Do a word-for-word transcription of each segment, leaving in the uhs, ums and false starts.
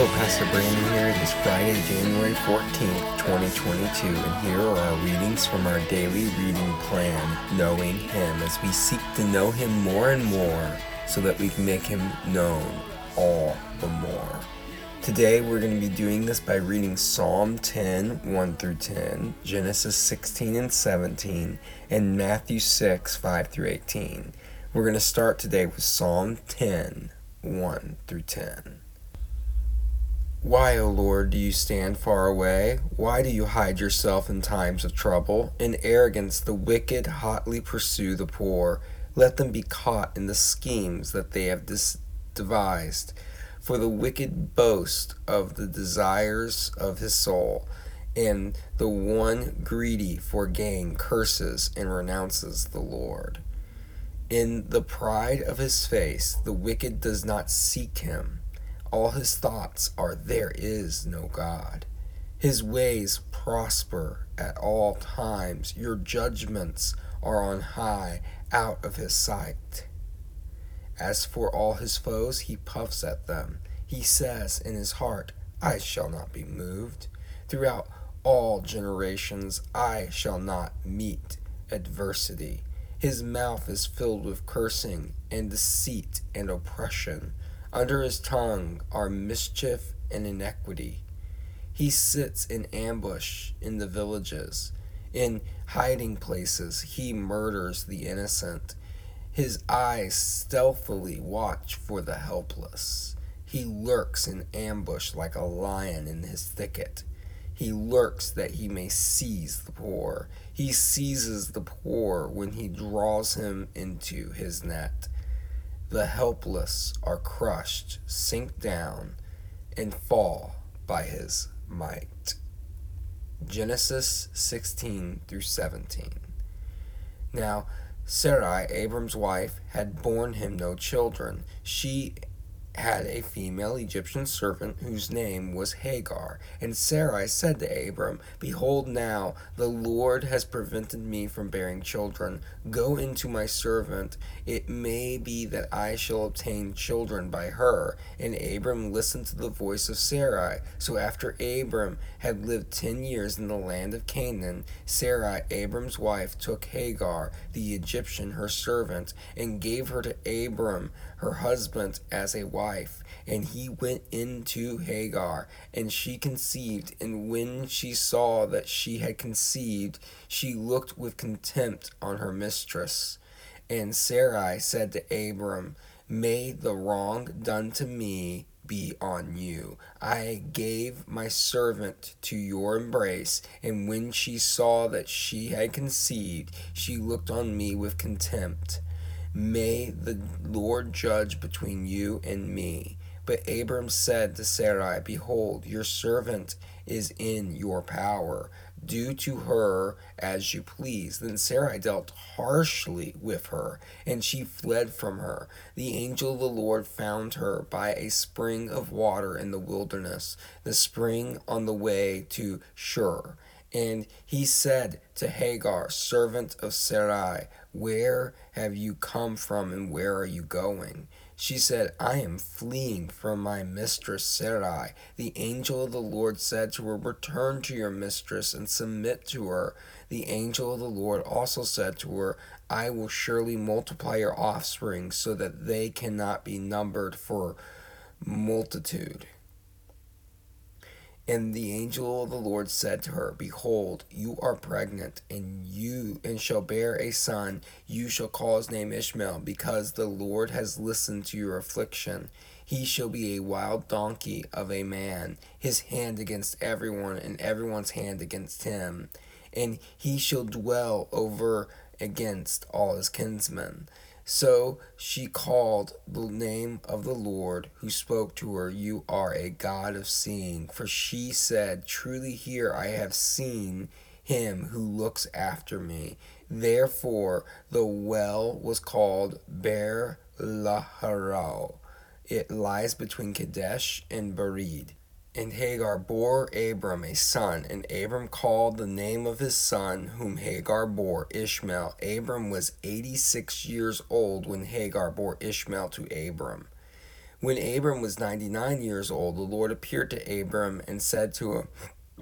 Pastor Brandon here. It is Friday, January fourteenth, twenty twenty-two, and here are our readings from our daily reading plan, Knowing Him, as we seek to know Him more and more so that we can make Him known all the more. Today we're going to be doing this by reading Psalm ten, one through ten, Genesis sixteen and seventeen, and Matthew six, five through eighteen. We're going to start today with Psalm ten, one through ten. Why, O Lord, do you stand far away? Why do you hide yourself in times of trouble? In arrogance the wicked hotly pursue the poor. Let them be caught in the schemes that they have dis- devised. For the wicked boast of the desires of his soul, and the one greedy for gain curses and renounces the Lord. In the pride of his face the wicked does not seek him. All his thoughts are, there is no God. His ways prosper at all times. Your judgments are on high, out of his sight. As for all his foes, he puffs at them. He says in his heart, I shall not be moved. Throughout all generations, I shall not meet adversity. His mouth is filled with cursing and deceit and oppression. Under his tongue are mischief and iniquity. He sits in ambush in the villages. In hiding places he murders the innocent. His eyes stealthily watch for the helpless. He lurks in ambush like a lion in his thicket. He lurks that he may seize the poor. He seizes the poor when he draws him into his net. The helpless are crushed, sink down, and fall by his might. Genesis sixteen through seventeen. Now, Sarai, Abram's wife, had borne him no children. She had a female Egyptian servant whose name was Hagar. And Sarai said to Abram, Behold, now the Lord has prevented me from bearing children. Go into my servant. It may be that I shall obtain children by her. And Abram listened to the voice of Sarai. So after Abram had lived ten years in the land of Canaan, Sarai, Abram's wife, took Hagar, the Egyptian, her servant, and gave her to Abram, her husband, as a wife. And he went into Hagar, and she conceived. And when she saw that she had conceived, she looked with contempt on her mistress. And Sarai said to Abram, May the wrong done to me be on you. I gave my servant to your embrace, and when she saw that she had conceived, she looked on me with contempt. May the Lord judge between you and me. But Abram said to Sarai, Behold, your servant is in your power. Do to her as you please. Then Sarai dealt harshly with her, and she fled from her. The angel of the Lord found her by a spring of water in the wilderness, the spring on the way to Shur. And he said to Hagar, servant of Sarai, Where have you come from, and where are you going? She said, I am fleeing from my mistress Sarai. The angel of the Lord said to her, Return to your mistress and submit to her. The angel of the Lord also said to her, I will surely multiply your offspring so that they cannot be numbered for multitude. And the angel of the Lord said to her, Behold, you are pregnant, and you and shall bear a son. You shall call his name Ishmael, because the Lord has listened to your affliction. He shall be a wild donkey of a man, his hand against everyone, and everyone's hand against him. And he shall dwell over against all his kinsmen. So she called the name of the Lord who spoke to her, You are a God of seeing. For she said, Truly here I have seen him who looks after me. Therefore the well was called Beer Lahai. It lies between Kadesh and Bered. And Hagar bore Abram a son, and Abram called the name of his son, whom Hagar bore, Ishmael. Abram was eighty-six years old when Hagar bore Ishmael to Abram. When Abram was ninety-nine years old, the Lord appeared to Abram and said to him,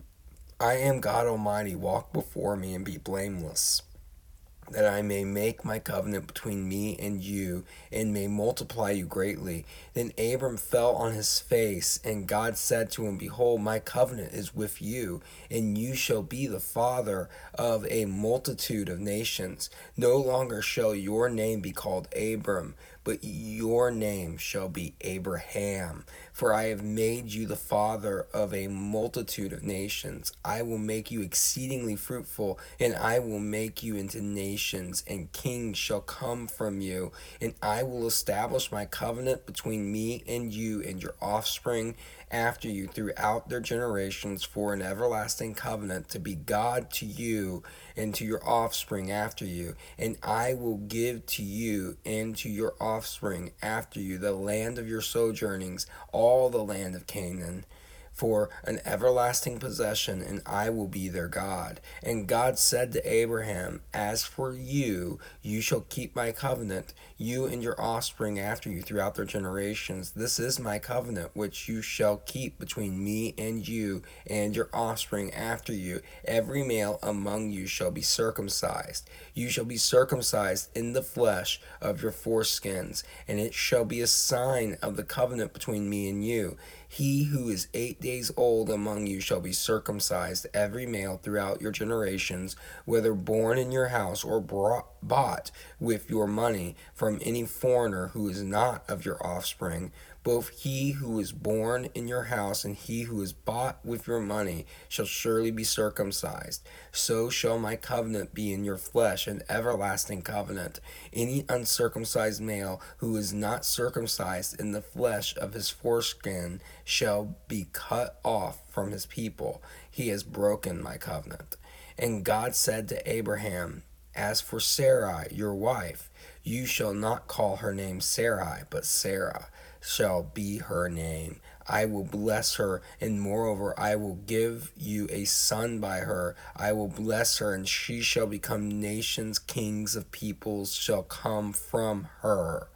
I am God Almighty, walk before me and be blameless, that I may make my covenant between me and you, and may multiply you greatly. Then Abram fell on his face, and God said to him, Behold, my covenant is with you, and you shall be the father of a multitude of nations. No longer shall your name be called Abram, but your name shall be Abraham. For I have made you the father of a multitude of nations. I will make you exceedingly fruitful, and I will make you into nations, and kings shall come from you. And I will establish my covenant between me and you and your offspring after you throughout their generations for an everlasting covenant, to be God to you and to your offspring after you. And I will give to you and to your offspring after you the land of your sojournings, all the land of Canaan, for an everlasting possession, and I will be their God. And God said to Abraham, As for you, you shall keep my covenant, you and your offspring after you throughout their generations. This is my covenant which you shall keep between me and you and your offspring after you. Every male among you shall be circumcised. You shall be circumcised in the flesh of your foreskins, and it shall be a sign of the covenant between me and you. He who is eight days old among you shall be circumcised, every male throughout your generations, whether born in your house or brought, bought with your money from any foreigner who is not of your offspring. Both he who is born in your house and he who is bought with your money shall surely be circumcised. So shall my covenant be in your flesh, an everlasting covenant. Any uncircumcised male who is not circumcised in the flesh of his foreskin shall be cut off from his people. He has broken my covenant. And God said to Abraham, As for Sarai, your wife, you shall not call her name Sarai, but Sarah shall be her name. I will bless her, and moreover I will give you a son by her. I will bless her, and she shall become nations, kings of peoples shall come from her.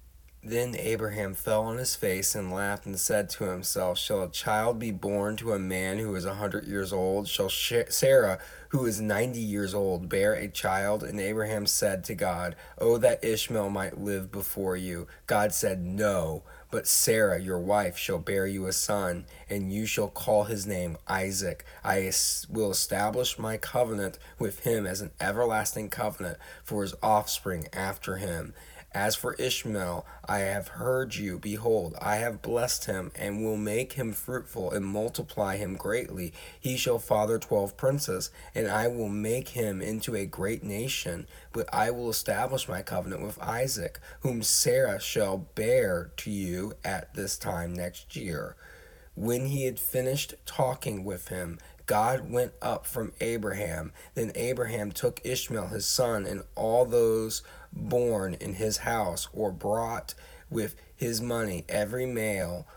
Then Abraham fell on his face and laughed and said to himself, Shall a child be born to a man who is a hundred years old? Shall Sarah, who is ninety years old, bear a child? And Abraham said to God, Oh, that Ishmael might live before you. God said, No, but Sarah, your wife, shall bear you a son, and you shall call his name Isaac. I will establish my covenant with him as an everlasting covenant for his offspring after him. As for Ishmael, I have heard you. Behold, I have blessed him, and will make him fruitful, and multiply him greatly. He shall father twelve princes, and I will make him into a great nation. But I will establish my covenant with Isaac, whom Sarah shall bear to you at this time next year. When he had finished talking with him, God went up from Abraham. Then Abraham took Ishmael his son, and all those born in his house, or brought with his money, every male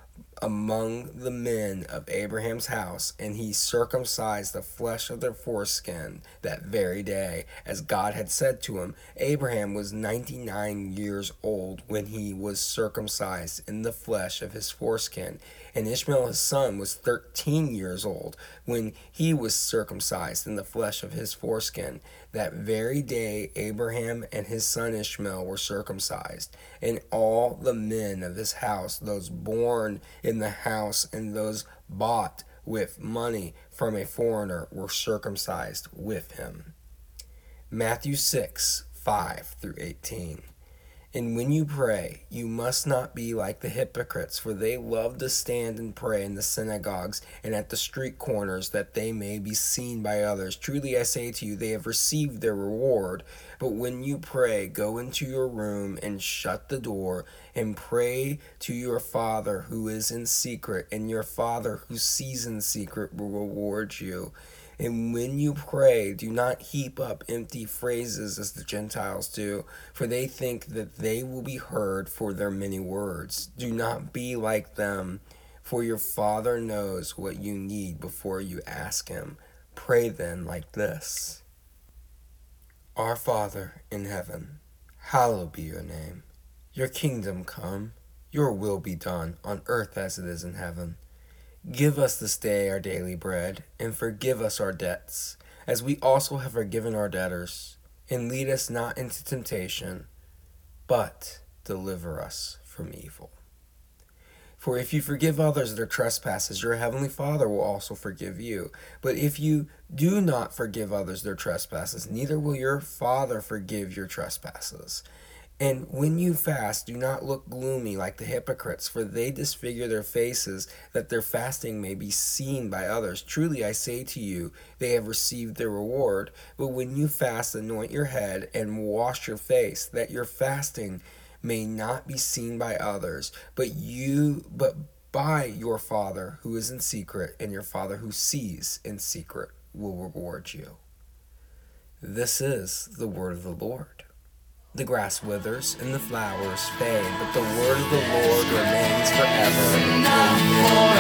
among the men of Abraham's house, and he circumcised the flesh of their foreskin that very day, as God had said to him. Abraham was ninety-nine years old when he was circumcised in the flesh of his foreskin, and Ishmael his son was thirteen years old when he was circumcised in the flesh of his foreskin. That very day Abraham and his son Ishmael were circumcised, and all the men of his house, those born in the house and those bought with money from a foreigner, were circumcised with him. Matthew six, five through eighteen. And when you pray, you must not be like the hypocrites, for they love to stand and pray in the synagogues and at the street corners, that they may be seen by others. Truly I say to you, they have received their reward. But when you pray, go into your room and shut the door, and pray to your Father who is in secret, and your Father who sees in secret will reward you. And when you pray, do not heap up empty phrases as the Gentiles do, for they think that they will be heard for their many words. Do not be like them, for your Father knows what you need before you ask him. Pray then like this. Our Father in heaven, hallowed be your name. Your kingdom come. Your will be done, on earth as it is in heaven. Give us this day our daily bread, and forgive us our debts, as we also have forgiven our debtors. And lead us not into temptation, but deliver us from evil. For if you forgive others their trespasses, your heavenly Father will also forgive you. But if you do not forgive others their trespasses, neither will your Father forgive your trespasses. And when you fast, do not look gloomy like the hypocrites, for they disfigure their faces, that their fasting may be seen by others. Truly I say to you, they have received their reward. But when you fast, anoint your head and wash your face, that your fasting may not be seen by others, but you but by your Father who is in secret, and your Father who sees in secret will reward you. This is the word of the Lord. The grass withers and the flowers fade, but the word of the Lord remains forever. Amen.